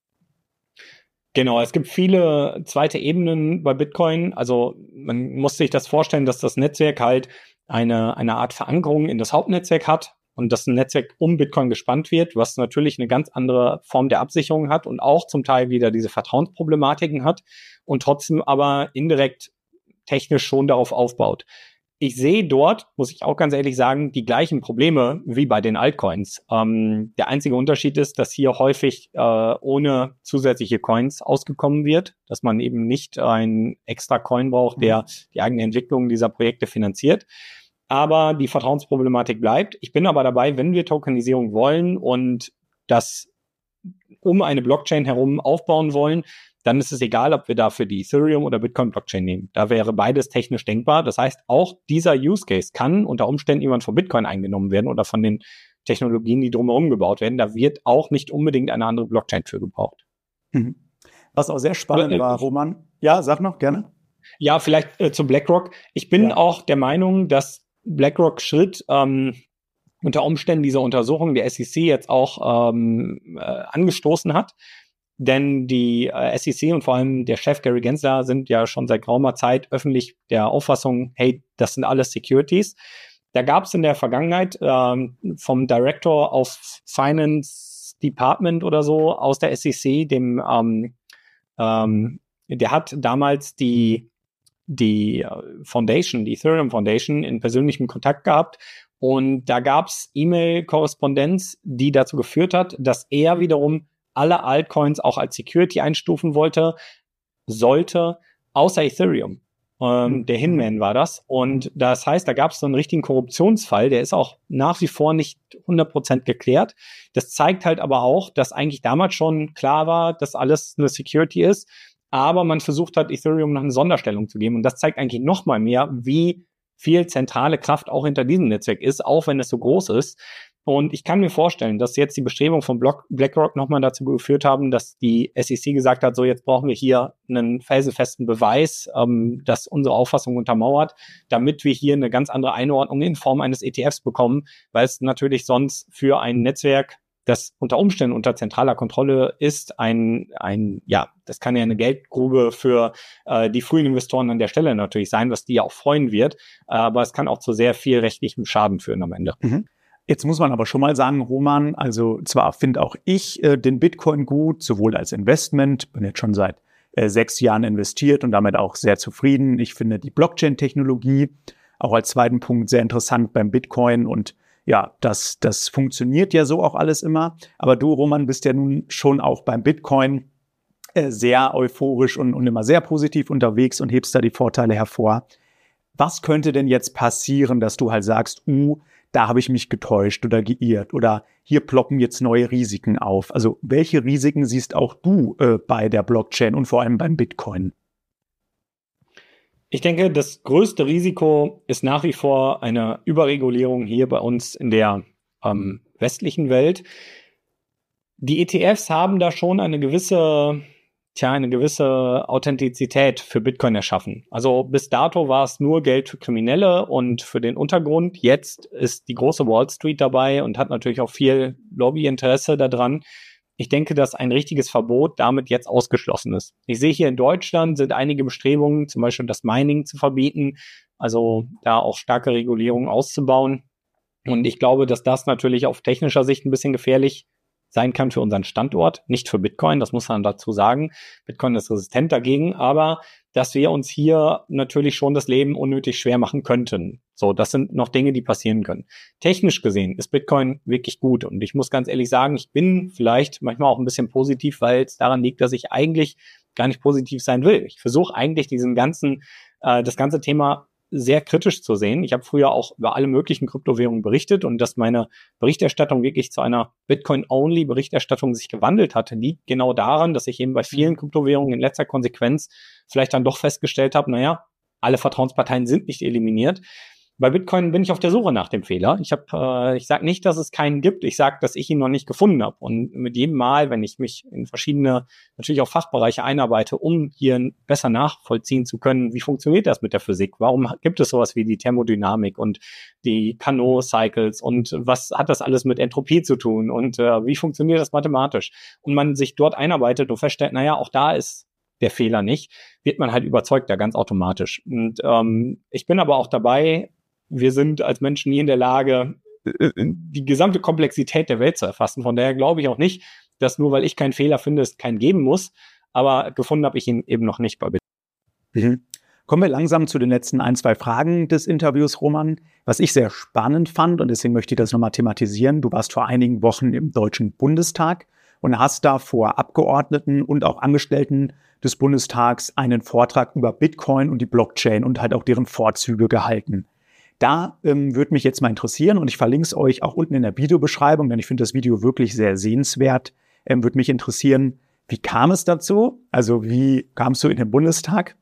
[SPEAKER 2] Genau, es gibt viele zweite Ebenen bei Bitcoin. Also man muss sich das vorstellen, dass das Netzwerk halt eine, eine Art Verankerung in das Hauptnetzwerk hat und dass ein Netzwerk um Bitcoin gespannt wird, was natürlich eine ganz andere Form der Absicherung hat und auch zum Teil wieder diese Vertrauensproblematiken hat und trotzdem aber indirekt technisch schon darauf aufbaut. Ich sehe dort, muss ich auch ganz ehrlich sagen, die gleichen Probleme wie bei den Altcoins. Ähm, der einzige Unterschied ist, dass hier häufig äh, ohne zusätzliche Coins ausgekommen wird, dass man eben nicht einen extra Coin braucht, der die eigene Entwicklung dieser Projekte finanziert. Aber die Vertrauensproblematik bleibt. Ich bin aber dabei, wenn wir Tokenisierung wollen und das um eine Blockchain herum aufbauen wollen, dann ist es egal, ob wir dafür die Ethereum oder Bitcoin-Blockchain nehmen. Da wäre beides technisch denkbar. Das heißt, auch dieser Use Case kann unter Umständen jemand von Bitcoin eingenommen werden oder von den Technologien, die drumherum gebaut werden. Da wird auch nicht unbedingt eine andere Blockchain für gebraucht.
[SPEAKER 1] Mhm. Was auch sehr spannend äh, war, Roman. Ja, sag noch, gerne.
[SPEAKER 2] Ja, vielleicht äh, zu BlackRock. Ich bin ja. auch der Meinung, dass BlackRock Schritt ähm, unter Umständen diese Untersuchung der S E C jetzt auch ähm, äh, angestoßen hat. Denn die äh, S E C und vor allem der Chef Gary Gensler sind ja schon seit geraumer Zeit öffentlich der Auffassung, hey, das sind alles Securities. Da gab es in der Vergangenheit ähm, vom Director of Finance Department oder so aus der S E C, dem ähm, ähm, der hat damals die die Foundation, die Ethereum Foundation in persönlichem Kontakt gehabt. Und da gab es E-Mail-Korrespondenz, die dazu geführt hat, dass er wiederum alle Altcoins auch als Security einstufen wollte, sollte, außer Ethereum. Ähm, der Hinman war das. Und das heißt, da gab es so einen richtigen Korruptionsfall, der ist auch nach wie vor nicht hundert Prozent geklärt. Das zeigt halt aber auch, dass eigentlich damals schon klar war, dass alles eine Security ist, aber man versucht hat, Ethereum noch eine Sonderstellung zu geben. Und das zeigt eigentlich noch mal mehr, wie viel zentrale Kraft auch hinter diesem Netzwerk ist, auch wenn es so groß ist. Und ich kann mir vorstellen, dass jetzt die Bestrebungen von BlackRock nochmal dazu geführt haben, dass die S E C gesagt hat, so jetzt brauchen wir hier einen felsenfesten Beweis, ähm, das unsere Auffassung untermauert, damit wir hier eine ganz andere Einordnung in Form eines E T Fs bekommen, weil es natürlich sonst für ein Netzwerk, das unter Umständen unter zentraler Kontrolle ist, ein, ein, ja, das kann ja eine Geldgrube für äh, die frühen Investoren an der Stelle natürlich sein, was die ja auch freuen wird, aber es kann auch zu sehr viel rechtlichem Schaden führen am Ende.
[SPEAKER 1] Mhm. Jetzt muss man aber schon mal sagen, Roman, also zwar finde auch ich äh, den Bitcoin gut, sowohl als Investment, bin jetzt schon seit äh, sechs Jahren investiert und damit auch sehr zufrieden. Ich finde die Blockchain-Technologie auch als zweiten Punkt sehr interessant beim Bitcoin und ja, das, das funktioniert ja so auch alles immer. Aber du, Roman, bist ja nun schon auch beim Bitcoin äh, sehr euphorisch und, und immer sehr positiv unterwegs und hebst da die Vorteile hervor. Was könnte denn jetzt passieren, dass du halt sagst, uh, da habe ich mich getäuscht oder geirrt oder hier ploppen jetzt neue Risiken auf? Also welche Risiken siehst auch du äh, bei der Blockchain und vor allem beim Bitcoin?
[SPEAKER 2] Ich denke, das größte Risiko ist nach wie vor eine Überregulierung hier bei uns in der ähm, westlichen Welt. Die E T Fs haben da schon eine gewisse, tja, eine gewisse Authentizität für Bitcoin erschaffen. Also bis dato war es nur Geld für Kriminelle und für den Untergrund. Jetzt ist die große Wall Street dabei und hat natürlich auch viel Lobbyinteresse daran. Ich denke, dass ein richtiges Verbot damit jetzt ausgeschlossen ist. Ich sehe hier in Deutschland sind einige Bestrebungen, zum Beispiel das Mining zu verbieten, also da auch starke Regulierungen auszubauen. Und ich glaube, dass das natürlich auf technischer Sicht ein bisschen gefährlich sein kann für unseren Standort, nicht für Bitcoin, das muss man dazu sagen. Bitcoin ist resistent dagegen, aber dass wir uns hier natürlich schon das Leben unnötig schwer machen könnten. So, das sind noch Dinge, die passieren können. Technisch gesehen ist Bitcoin wirklich gut und ich muss ganz ehrlich sagen, ich bin vielleicht manchmal auch ein bisschen positiv, weil es daran liegt, dass ich eigentlich gar nicht positiv sein will. Ich versuche eigentlich diesen ganzen, äh, das ganze Thema sehr kritisch zu sehen. Ich habe früher auch über alle möglichen Kryptowährungen berichtet und dass meine Berichterstattung wirklich zu einer Bitcoin-only-Berichterstattung sich gewandelt hatte, liegt genau daran, dass ich eben bei vielen Kryptowährungen in letzter Konsequenz vielleicht dann doch festgestellt habe, naja, alle Vertrauensparteien sind nicht eliminiert. Bei Bitcoin bin ich auf der Suche nach dem Fehler. Ich habe, äh, ich sage nicht, dass es keinen gibt. Ich sage, dass ich ihn noch nicht gefunden habe. Und mit jedem Mal, wenn ich mich in verschiedene, natürlich auch Fachbereiche einarbeite, um hier besser nachvollziehen zu können, wie funktioniert das mit der Physik? Warum gibt es sowas wie die Thermodynamik und die Carnot-Cycles? Und was hat das alles mit Entropie zu tun? Und äh, wie funktioniert das mathematisch? Und man sich dort einarbeitet und feststellt, naja, auch da ist der Fehler nicht, wird man halt überzeugt, da ganz automatisch. Und ähm, ich bin aber auch dabei, wir sind als Menschen nie in der Lage, die gesamte Komplexität der Welt zu erfassen. Von daher glaube ich auch nicht, dass nur weil ich keinen Fehler finde, es keinen geben muss. Aber gefunden habe ich ihn eben noch nicht bei Bitcoin.
[SPEAKER 1] Mhm. Kommen wir langsam zu den letzten ein, zwei Fragen des Interviews, Roman. Was ich sehr spannend fand, und deswegen möchte ich das nochmal thematisieren, du warst vor einigen Wochen im Deutschen Bundestag und hast da vor Abgeordneten und auch Angestellten des Bundestags einen Vortrag über Bitcoin und die Blockchain und halt auch deren Vorzüge gehalten. Da ähm, würde mich jetzt mal interessieren, und ich verlinke es euch auch unten in der Videobeschreibung, denn ich finde das Video wirklich sehr sehenswert, ähm, würde mich interessieren, wie kam es dazu? Also wie kamst du in den Bundestag?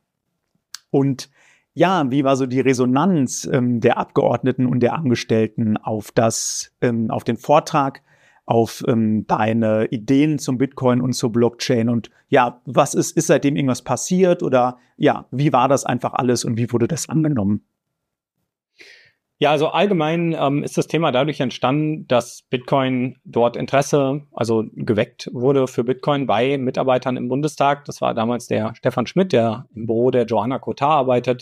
[SPEAKER 1] Und ja, wie war so die Resonanz ähm, der Abgeordneten und der Angestellten auf das, ähm, auf den Vortrag, auf ähm, deine Ideen zum Bitcoin und zur Blockchain? Und ja, was ist, ist seitdem irgendwas passiert? Oder ja, wie war das einfach alles und wie wurde das angenommen?
[SPEAKER 2] Ja, also allgemein ähm, ist das Thema dadurch entstanden, dass Bitcoin dort Interesse, also geweckt wurde für Bitcoin bei Mitarbeitern im Bundestag. Das war damals der Stefan Schmidt, der im Büro der Joanna Kotar arbeitet.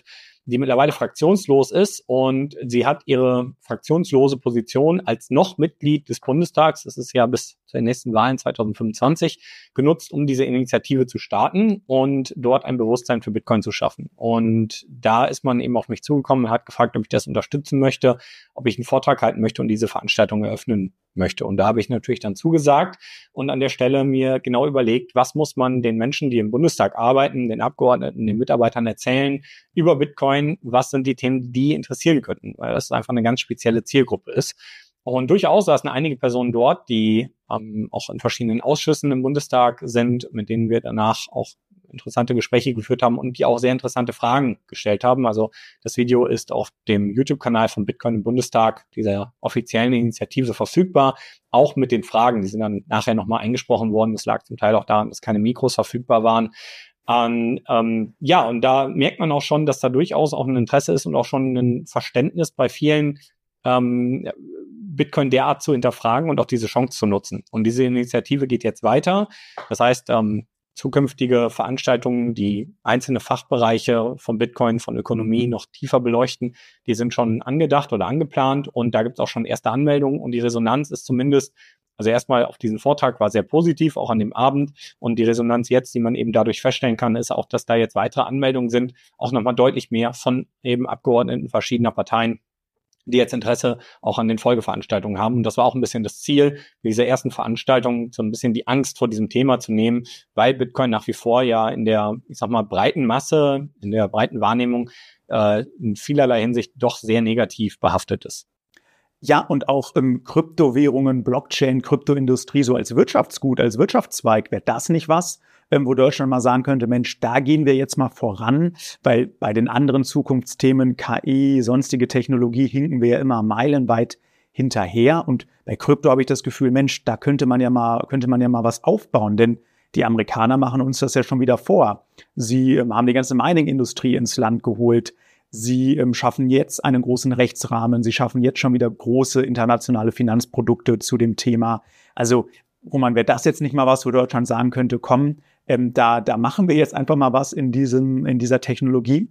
[SPEAKER 2] die mittlerweile fraktionslos ist, und sie hat ihre fraktionslose Position als noch Mitglied des Bundestags, das ist ja bis zu den nächsten Wahlen zwanzig fünfundzwanzig, genutzt, um diese Initiative zu starten und dort ein Bewusstsein für Bitcoin zu schaffen. Und da ist man eben auf mich zugekommen, hat gefragt, ob ich das unterstützen möchte, ob ich einen Vortrag halten möchte und diese Veranstaltung eröffnen möchte. Und da habe ich natürlich dann zugesagt und an der Stelle mir genau überlegt, was muss man den Menschen, die im Bundestag arbeiten, den Abgeordneten, den Mitarbeitern erzählen über Bitcoin, was sind die Themen, die die interessieren könnten, weil das einfach eine ganz spezielle Zielgruppe ist. Und durchaus saßen einige Personen dort, die ähm, auch in verschiedenen Ausschüssen im Bundestag sind, mit denen wir danach auch interessante Gespräche geführt haben und die auch sehr interessante Fragen gestellt haben. Also das Video ist auf dem YouTube-Kanal von Bitcoin im Bundestag, dieser offiziellen Initiative, verfügbar, auch mit den Fragen. Die sind dann nachher nochmal eingesprochen worden. Das lag zum Teil auch daran, dass keine Mikros verfügbar waren. Und, ähm, ja, und da merkt man auch schon, dass da durchaus auch ein Interesse ist und auch schon ein Verständnis bei vielen, ähm, Bitcoin derart zu hinterfragen und auch diese Chance zu nutzen. Und diese Initiative geht jetzt weiter. Das heißt, ähm, zukünftige Veranstaltungen, die einzelne Fachbereiche von Bitcoin, von Ökonomie noch tiefer beleuchten, die sind schon angedacht oder angeplant, und da gibt es auch schon erste Anmeldungen, und die Resonanz ist zumindest, also erstmal auf diesen Vortrag war sehr positiv, auch an dem Abend, und die Resonanz jetzt, die man eben dadurch feststellen kann, ist auch, dass da jetzt weitere Anmeldungen sind, auch nochmal deutlich mehr von eben Abgeordneten verschiedener Parteien, die jetzt Interesse auch an den Folgeveranstaltungen haben. Und das war auch ein bisschen das Ziel dieser ersten Veranstaltung, so ein bisschen die Angst vor diesem Thema zu nehmen, weil Bitcoin nach wie vor ja in der, ich sag mal, breiten Masse, in der breiten Wahrnehmung äh, in vielerlei Hinsicht doch sehr negativ behaftet ist.
[SPEAKER 1] Ja, und auch ähm, Kryptowährungen, Blockchain, Kryptoindustrie so als Wirtschaftsgut, als Wirtschaftszweig, wäre das nicht was, ähm, wo Deutschland mal sagen könnte, Mensch, da gehen wir jetzt mal voran, weil bei den anderen Zukunftsthemen, K I, sonstige Technologie, hinken wir ja immer meilenweit hinterher. Und bei Krypto habe ich das Gefühl, Mensch, da könnte man ja mal, könnte man ja mal was aufbauen, denn die Amerikaner machen uns das ja schon wieder vor. Sie ähm, haben die ganze Mining-Industrie ins Land geholt. Sie ähm, schaffen jetzt einen großen Rechtsrahmen. Sie schaffen jetzt schon wieder große internationale Finanzprodukte zu dem Thema. Also, Roman, wäre das jetzt nicht mal was, wo Deutschland sagen könnte, komm, ähm, da, da machen wir jetzt einfach mal was in diesem, in dieser Technologie?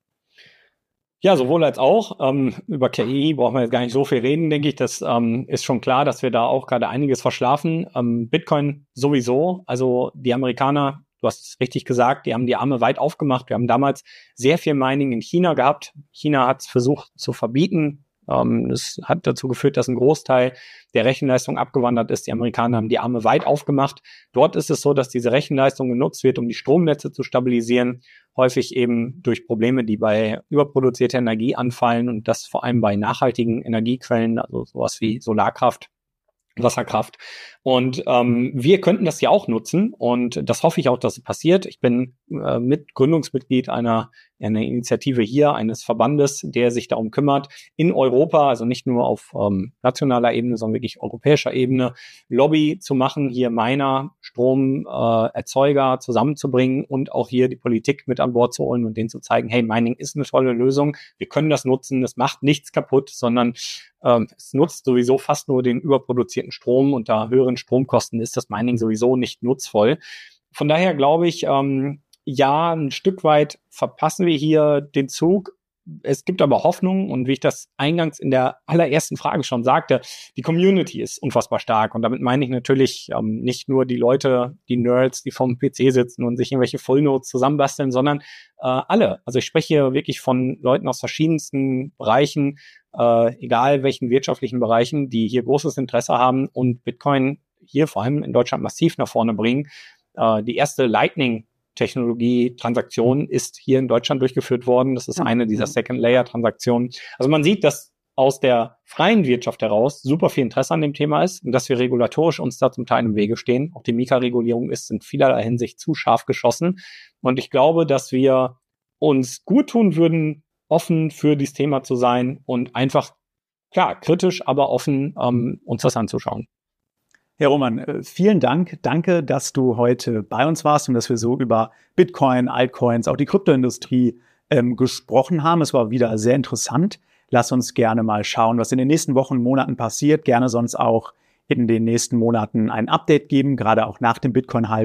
[SPEAKER 2] Ja, sowohl als auch. Ähm, über K I brauchen wir jetzt gar nicht so viel reden, denke ich. Das ähm, ist schon klar, dass wir da auch gerade einiges verschlafen. Ähm, Bitcoin sowieso. Also die Amerikaner, du hast es richtig gesagt, die haben die Arme weit aufgemacht. Wir haben damals sehr viel Mining in China gehabt. China hat es versucht zu verbieten. Ähm, das hat dazu geführt, dass ein Großteil der Rechenleistung abgewandert ist. Die Amerikaner haben die Arme weit aufgemacht. Dort ist es so, dass diese Rechenleistung genutzt wird, um die Stromnetze zu stabilisieren. Häufig eben durch Probleme, die bei überproduzierter Energie anfallen, und das vor allem bei nachhaltigen Energiequellen, also sowas wie Solarkraft, Wasserkraft. Und ähm, wir könnten das ja auch nutzen, und das hoffe ich auch, dass es passiert. Ich bin äh, mit Gründungsmitglied einer, einer Initiative hier, eines Verbandes, der sich darum kümmert, in Europa, also nicht nur auf ähm, nationaler Ebene, sondern wirklich europäischer Ebene, Lobby zu machen, hier Miner, Stromerzeuger äh, Erzeuger zusammenzubringen und auch hier die Politik mit an Bord zu holen und denen zu zeigen, hey, Mining ist eine tolle Lösung, wir können das nutzen, es macht nichts kaputt, sondern ähm, es nutzt sowieso fast nur den überproduzierten Strom. Unter höheren Stromkosten ist das Mining sowieso nicht nutzvoll. Von daher glaube ich, ähm, ja, ein Stück weit verpassen wir hier den Zug. Es gibt aber Hoffnung, und wie ich das eingangs in der allerersten Frage schon sagte, die Community ist unfassbar stark, und damit meine ich natürlich ähm, nicht nur die Leute, die Nerds, die vom P C sitzen und sich irgendwelche Fullnotes zusammenbasteln, sondern äh, alle. Also ich spreche hier wirklich von Leuten aus verschiedensten Bereichen, äh, egal welchen wirtschaftlichen Bereichen, die hier großes Interesse haben und Bitcoin hier vor allem in Deutschland massiv nach vorne bringen. Äh, die erste Lightning Technologie-Transaktion ist hier in Deutschland durchgeführt worden. Das ist eine dieser Second-Layer-Transaktionen. Also man sieht, dass aus der freien Wirtschaft heraus super viel Interesse an dem Thema ist und dass wir regulatorisch uns da zum Teil im Wege stehen. Auch die Mika-Regulierung ist in vielerlei Hinsicht zu scharf geschossen. Und ich glaube, dass wir uns gut tun würden, offen für dieses Thema zu sein und einfach, klar, kritisch, aber offen ähm, uns das anzuschauen.
[SPEAKER 1] Herr Roman, vielen Dank. Danke, dass du heute bei uns warst und dass wir so über Bitcoin, Altcoins, auch die Kryptoindustrie ähm, gesprochen haben. Es war wieder sehr interessant. Lass uns gerne mal schauen, was in den nächsten Wochen, Monaten passiert. Gerne sonst auch in den nächsten Monaten ein Update geben, gerade auch nach dem Bitcoin-Halving.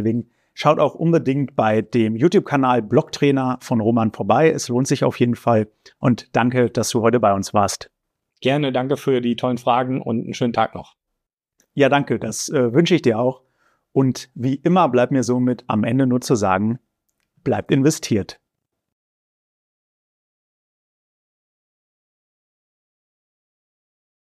[SPEAKER 1] Schaut auch unbedingt bei dem YouTube-Kanal Blocktrainer von Roman vorbei. Es lohnt sich auf jeden Fall. Und danke, dass du heute bei uns warst.
[SPEAKER 2] Gerne, danke für die tollen Fragen und einen schönen Tag noch.
[SPEAKER 1] Ja, danke, das äh, wünsche ich dir auch. Und wie immer bleibt mir somit am Ende nur zu sagen, bleibt investiert.